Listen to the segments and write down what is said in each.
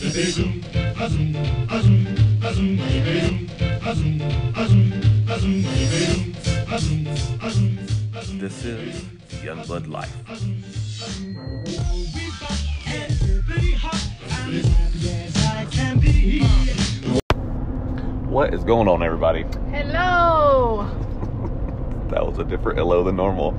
This is Youngblood Life. What is going on, everybody? Hello! That was a different hello than normal.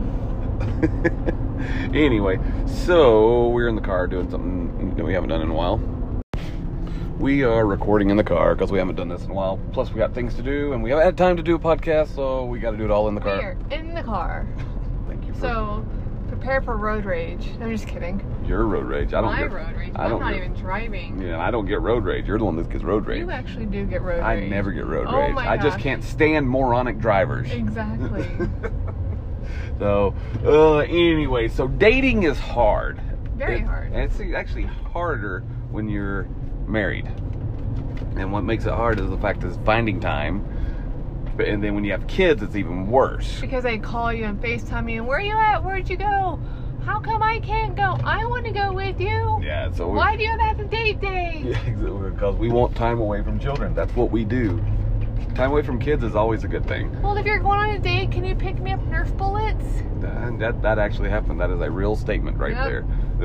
Anyway, so we're in the car doing something that we haven't done in a while. We are recording in the car because we haven't done this in a while. Plus, we got things to do, and we haven't had time to do a podcast, so we got to do it all in the car. We're in the car. Thank you. So, prepare for road rage. I'm just kidding. Your road rage. Road rage. I'm not even driving. Yeah, I don't get road rage. You're the one that gets road rage. You actually do get road I rage. never get road Oh rage. my I just gosh. can't stand moronic drivers. Exactly. So, anyway, so dating is hard. Very hard. And it's actually harder when you're married. And what makes it hard is the fact is finding time. And then when you have kids, it's even worse. Because they call you and FaceTime you, and where are you at? Where'd you go? How come I can't go? I want to go with you. Yeah, so why do you have a date day? Yeah, exactly, because we want time away from children. That's what we do. Time away from kids is always a good thing. Well, if you're going on a date, can you pick me up Nerf bullets? That actually happened. That is a real statement right there.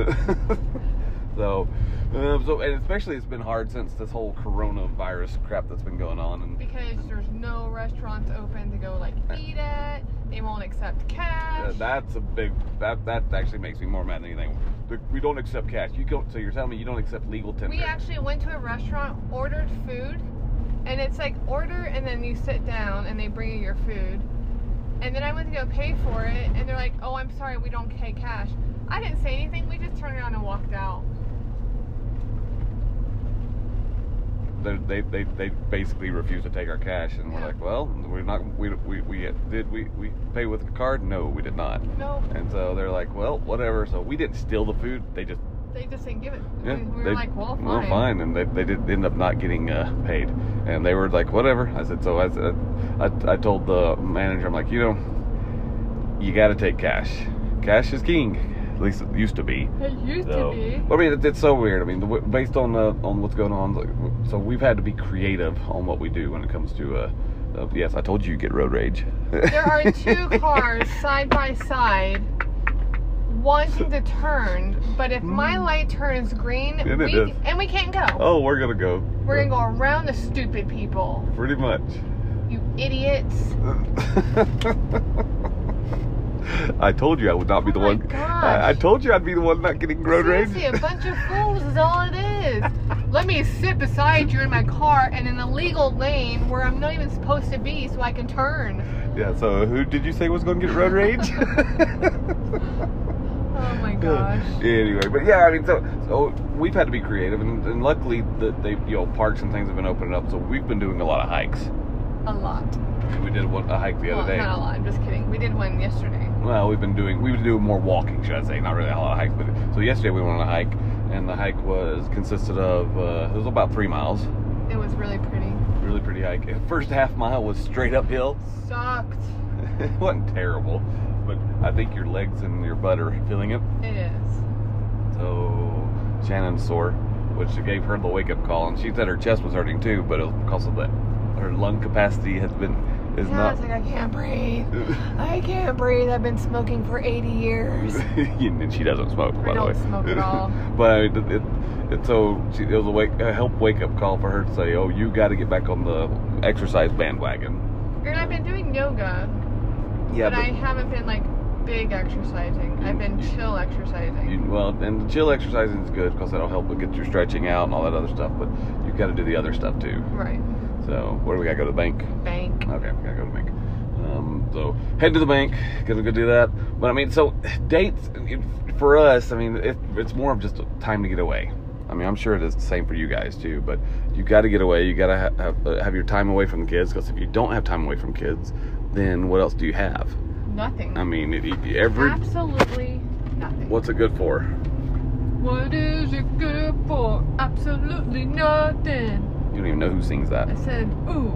So, and especially it's been hard since this whole coronavirus crap that's been going on. And because there's no restaurants open to go eat at. They won't accept cash. That's a big. That actually makes me more mad than anything. We don't accept cash. So you're telling me you don't accept legal tender? We actually went to a restaurant, ordered food, and it's order and then you sit down and they bring you your food. And then I went to go pay for it, and they're like, "Oh, I'm sorry, we don't take cash." I didn't say anything. We just turned around and walked out. They basically refuse to take our cash, and we're like, well, we're not. We pay with a card? No, we did not. No. And so they're like, well, whatever. So we didn't steal the food. They just didn't give it. Yeah, we were like, well, fine. Well, fine. And they did end up not getting paid, and they were like, whatever. I said, so I told the manager, I'm like, you got to take cash. Cash is king. At least it used to be. It used to be. I mean, it's so weird. I mean, based on what's going on, so we've had to be creative on what we do when it comes to. Yes, I told you get road rage. There are two cars side by side, wanting to turn, but if my light turns green, we can't go. Oh, we're gonna go. We're gonna go around the stupid people. Pretty much. You idiots. I told you I would not be the one. Gosh. I told you I'd be the one not getting road rage. Seriously, a bunch of fools is all it is. Let me sit beside you in my car in an illegal lane where I'm not even supposed to be so I can turn. Yeah, so who did you say was going to get road rage? Oh my gosh. Anyway, but yeah, I mean, so we've had to be creative, and luckily they parks and things have been opening up, so we've been doing a lot of hikes. A lot. We did a hike the other day. Not a lot. I'm just kidding. We did one yesterday. Well, we would do more walking, should I say? Not really a lot of hikes, but so yesterday we went on a hike, and the hike consisted of it was about 3 miles. It was really pretty. Really pretty hike. The first half mile was straight uphill. Sucked. It wasn't terrible, but I think your legs and your butt are feeling it. It is. So Shannon's sore, which gave her the wake up call, and she said her chest was hurting too, but it was because of that. Her lung capacity is not. It's I can't breathe. I can't breathe. I've been smoking for 80 years. And she doesn't smoke, by the way. I don't smoke at all. But it was a help wake up call for her to say, oh, you got to get back on the exercise bandwagon. And I've been doing yoga. Yeah, but I haven't been big exercising. I've been chill exercising. And the chill exercising is good because that'll help get your stretching out and all that other stuff. But you've got to do the other stuff too. Right. So, where do we got to go to the bank? Bank. Okay, we got to go to the bank. So, head to the bank. Gonna go do that. But, I mean, so, dates, for us, I mean, it's more of just time to get away. I mean, I'm sure it is the same for you guys, too. But you got to get away. You got to have your time away from the kids. Because if you don't have time away from kids, then what else do you have? Nothing. I mean, absolutely nothing. What's it good for? What is it good for? Absolutely nothing. You don't even know who sings that. I said, ooh,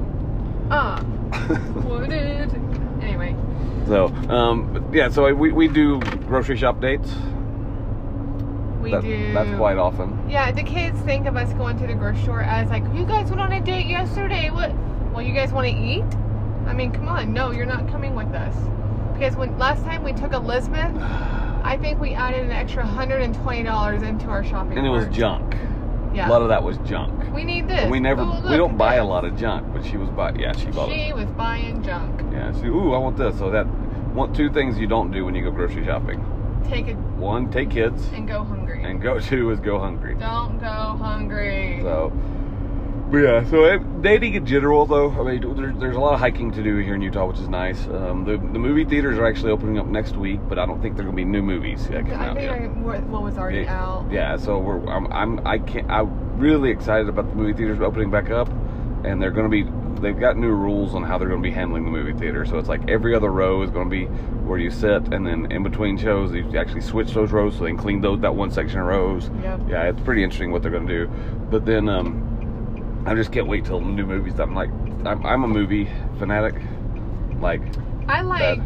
what is it? Anyway. So, yeah, so we do grocery shop dates. We do. That's quite often. Yeah, the kids think of us going to the grocery store as like, you guys went on a date yesterday. What? Well, you guys want to eat? I mean, come on. No, you're not coming with us. Because last time we took Elizabeth, I think we added an extra $120 into our shopping And it was cart. junk. Yeah. A lot of that was junk. We need this. We never, Ooh, we don't look, buy a this. lot of junk, but she was buying. Yeah, she bought it. She was buying junk. Yeah. She, ooh, I want this. So two things you don't do when you go grocery shopping. One, take kids. and go hungry. And two is go hungry. Don't go hungry. So, but yeah. So dating in general, though, I mean, there's a lot of hiking to do here in Utah, which is nice. The movie theaters are actually opening up next week, but I don't think there are gonna be new movies that come out yet. What was already out. Yeah. So I'm really excited about the movie theaters opening back up, and they've got new rules on how they're going to be handling the movie theater. So it's like every other row is going to be where you sit, and then in between shows, you actually switch those rows so they can clean that one section of rows. Yep. Yeah, it's pretty interesting what they're going to do. But then I just can't wait till the new movies. I'm a movie fanatic. Like I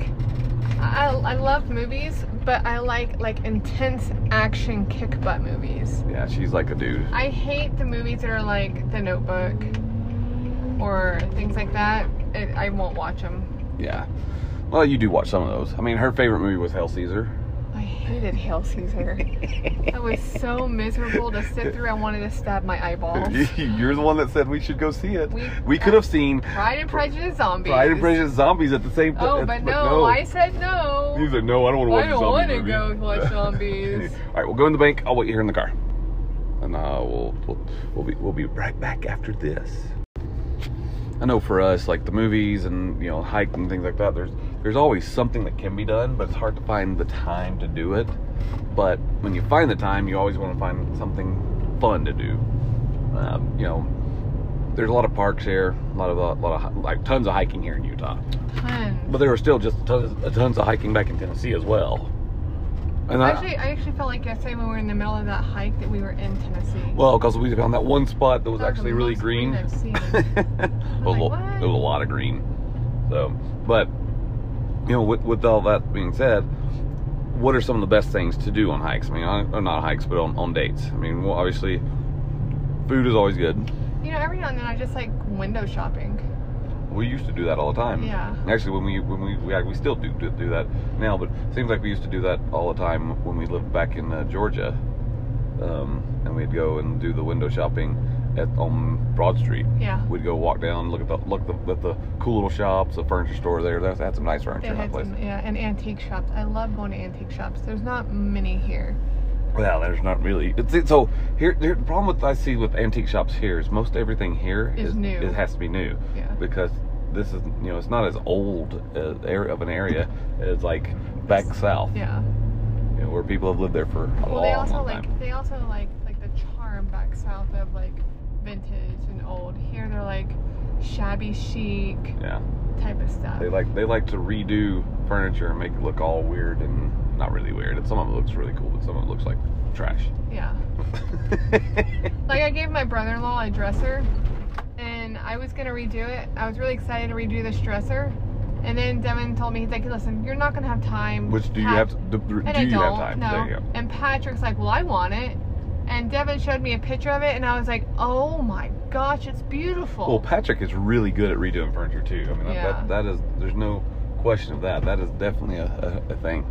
love movies, but I like intense action kick butt movies. Yeah, she's like a dude. I hate the movies that are like The Notebook or things like that. I won't watch them. Yeah. Well, you do watch some of those. I mean, her favorite movie was Hail Caesar. I hated Hail Caesar. That was so miserable to sit through. I wanted to stab my eyeballs. You're the one that said we should go see it. We could have seen Pride and Prejudice Zombies. Pride and Prejudice Zombies at the same time. Oh, but no, I said no. He said no. I don't want to watch. I don't want to go watch zombies. All right, we'll go in the bank. I'll wait you here in the car, and we'll be right back after this. I know for us, like the movies and hiking and things like that, there's always something that can be done, but it's hard to find the time to do it. But when you find the time, you always want to find something fun to do. There's a lot of parks here, a lot of like tons of hiking here in Utah. Tons. But there were still just tons of hiking back in Tennessee as well. And I actually felt like yesterday when we were in the middle of that hike that we were in Tennessee. Well, because we found that one spot that was That was actually the really most green. green I've seen. There was a lot of green. So, but with all that being said, what are some of the best things to do on hikes? I mean, not hikes, but on dates. I mean, well, obviously, food is always good. Every now and then I just like window shopping. We used to do that all the time. Yeah. Actually, we still do that now, but it seems like we used to do that all the time when we lived back in Georgia, and we'd go and do the window shopping on Broad Street. Yeah. We'd go walk down, look at the cool little shops, the furniture store there. They had some nice furniture in that place. And antique shops. I love going to antique shops. There's not many here. Well, there's not really. So here, the problem I see with antique shops here is most everything here is new. It has to be new. Yeah. Because this is, it's not as old area of an area as like back south. Yeah. Where people have lived there for a long time. They also like the charm back south of like vintage and old. Here they're like shabby chic. Yeah. Type of stuff. They like to redo furniture and make it look all weird and not really weird. And some of it looks really cool, but some of it looks like trash. Yeah. Like I gave my brother-in-law a dresser, and I was gonna redo it. I was really excited to redo this dresser, and then Devin told me, he's like, "Listen, you're not gonna have time." Which do you have time? No. There you go. And Patrick's like, "Well, I want it." And Devin showed me a picture of it, and I was like, "Oh my gosh, it's beautiful." Well, Patrick is really good at redoing furniture too. I mean, Yeah. that is, there's no question of that. That is definitely a thing.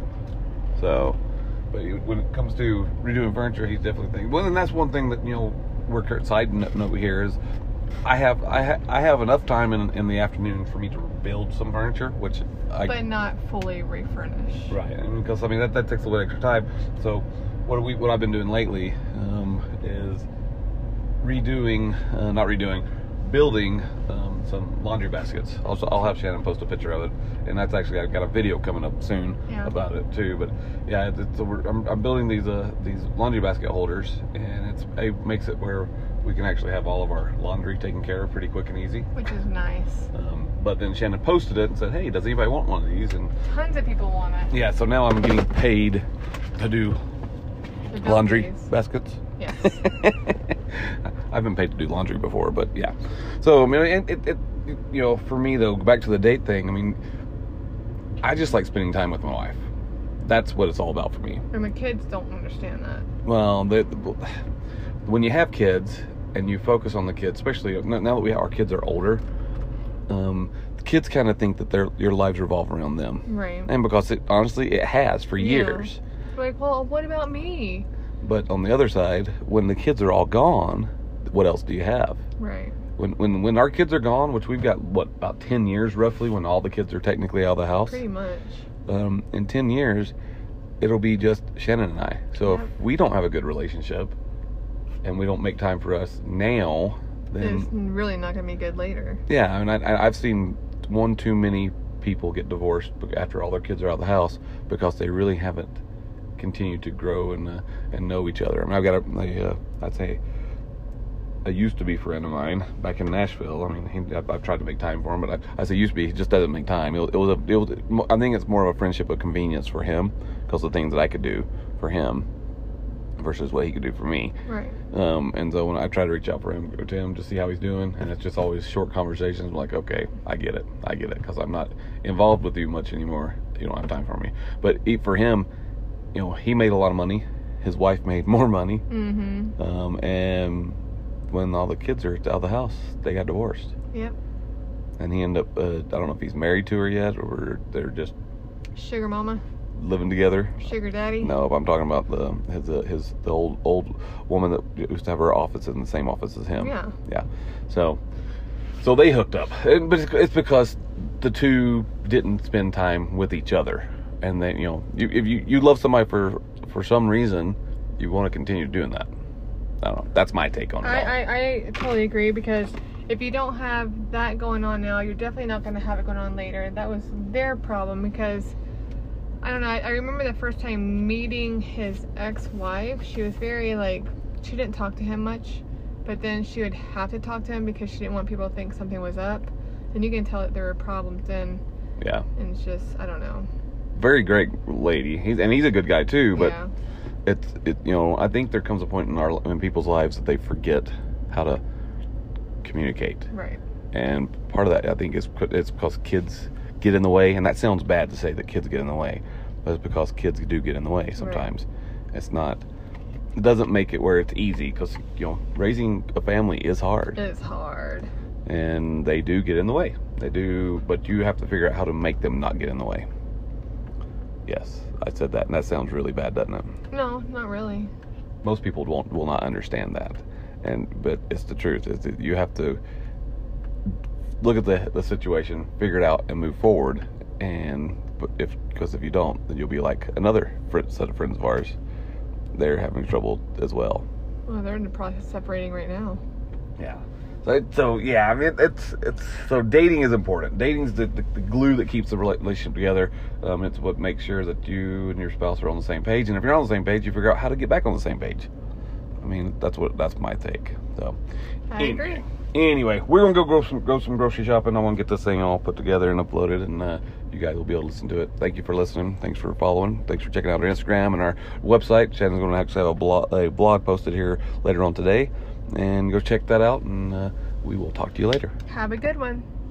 So, but when it comes to redoing furniture, he's definitely thinking. Well, and that's one thing that we're side note here is, I have enough time in the afternoon for me to build some furniture, but not fully refurnished. Right, and because that takes a little extra time. So what I've been doing lately is building some laundry baskets. I'll have Shannon post a picture of it, and that's actually, I've got a video coming up soon about it too. But yeah, I'm building these laundry basket holders, and it makes it where we can actually have all of our laundry taken care of pretty quick and easy. Which is nice. But then Shannon posted it and said, "Hey, does anybody want one of these?" And tons of people want it. yeah, so now I'm getting paid to do laundry baskets. Yes. I've been paid to do laundry before, but yeah. So I mean, it for me though, back to the date thing. I mean, I just like spending time with my wife. That's what it's all about for me. And the kids don't understand that. Well, when you have kids and you focus on the kids, especially now that our kids are older, the kids kind of think that your lives revolve around them. Right. And because honestly, it has for years. Like, well, what about me? But on the other side, when the kids are all gone, what else do you have? Right. When our kids are gone, which we've got, about 10 years roughly, when all the kids are technically out of the house. Pretty much. In 10 years, it'll be just Shannon and I. So if we don't have a good relationship and we don't make time for us now, then it's really not going to be good later. Yeah, I mean, I've seen one too many people get divorced after all their kids are out of the house because they really haven't continued to grow and know each other. I mean, I've got I'd say a used to be friend of mine back in Nashville. I mean, I've tried to make time for him, but I say used to be, he just doesn't make time. It was I think it's more of a friendship of convenience for him because of the things that I could do for him versus what he could do for me. Right. And so when I try to reach out to him to see how he's doing, and it's just always short conversations. I'm like, okay, I get it, because I'm not involved with you much anymore. You don't have time for me. But for him, he made a lot of money. His wife made more money. Mm-hmm. And when all the kids are out of the house, they got divorced. Yep. And he ended up, I don't know if he's married to her yet, or they're just sugar mama, living together. Sugar daddy. No, I'm talking about the old woman that used to have her office in the same office as him. Yeah. So they hooked up, but it's because the two didn't spend time with each other, and then if you love somebody for some reason, you want to continue doing that. I don't know. That's my take on it. I totally agree, because if you don't have that going on now, you're definitely not going to have it going on later. That was their problem, because I don't know. I remember the first time meeting his ex-wife. She was very she didn't talk to him much, but then she would have to talk to him because she didn't want people to think something was up. And you can tell that there were problems then. Yeah. And it's just, I don't know. Very great lady. He's a good guy too, but yeah. I think there comes a point in people's lives that they forget how to communicate. Right. And part of that, I think, it's because kids get in the way, and that sounds bad to say that kids get in the way, but it's because kids do get in the way sometimes. Right. It doesn't make it where it's easy, because raising a family is hard. It's hard. And they do get in the way. They do, but you have to figure out how to make them not get in the way. Yes, I said that, and that sounds really bad, doesn't it? No, not really. Most people will not understand that, but it's the truth. You have to look at the situation, figure it out, and move forward. Because if you don't, then you'll be like another set of friends of ours. They're having trouble as well. Well, they're in the process of separating right now. Yeah. So yeah, I mean, it's so dating is important. Dating is the glue that keeps the relationship together. It's what makes sure that you and your spouse are on the same page. And if you're on the same page, you figure out how to get back on the same page. I mean, that's my take. So I agree. Anyway, we're gonna go some grocery shopping. I want to get this thing all put together and uploaded, and you guys will be able to listen to it. Thank you for listening. Thanks for following. Thanks for checking out our Instagram and our website. Shannon's going to actually have a blog posted here later on today, and go check that out. And we will talk to you later. Have a good one.